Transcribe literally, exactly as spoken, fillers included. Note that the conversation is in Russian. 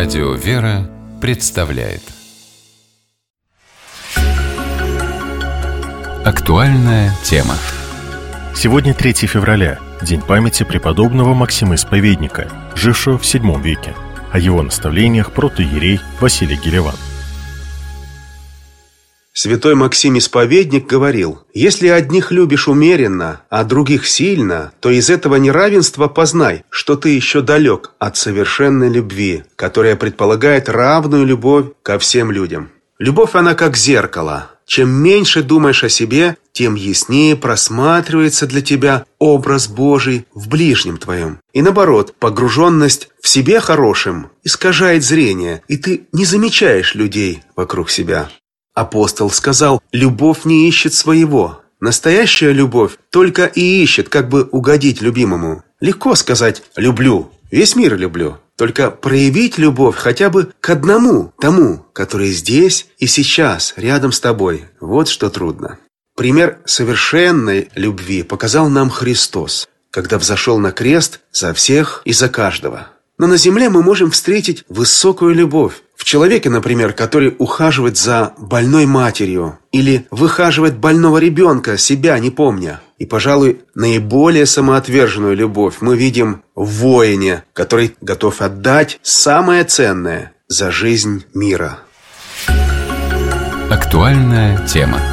Радио «Вера» представляет актуальная тема. Сегодня третье февраля, день памяти преподобного Максима Исповедника, жившего в седьмом веке. О его наставлениях протоиерей Василий Гелеван. Святой Максим Исповедник говорил: «Если одних любишь умеренно, а других сильно, то из этого неравенства познай, что ты еще далек от совершенной любви, которая предполагает равную любовь ко всем людям». Любовь, она как зеркало. Чем меньше думаешь о себе, тем яснее просматривается для тебя образ Божий в ближнем твоем. И наоборот, погруженность в себе хорошим искажает зрение, и ты не замечаешь людей вокруг себя. Апостол сказал: «Любовь не ищет своего». Настоящая любовь только и ищет, как бы угодить любимому. Легко сказать «люблю», весь мир люблю. Только проявить любовь хотя бы к одному, тому, который здесь и сейчас, рядом с тобой. Вот что трудно. Пример совершенной любви показал нам Христос, когда взошел на крест за всех и за каждого. Но на земле мы можем встретить высокую любовь. В человеке, например, который ухаживает за больной матерью или выхаживает больного ребенка, себя не помня. И, пожалуй, наиболее самоотверженную любовь мы видим в воине, который готов отдать самое ценное за жизнь мира. Актуальная тема.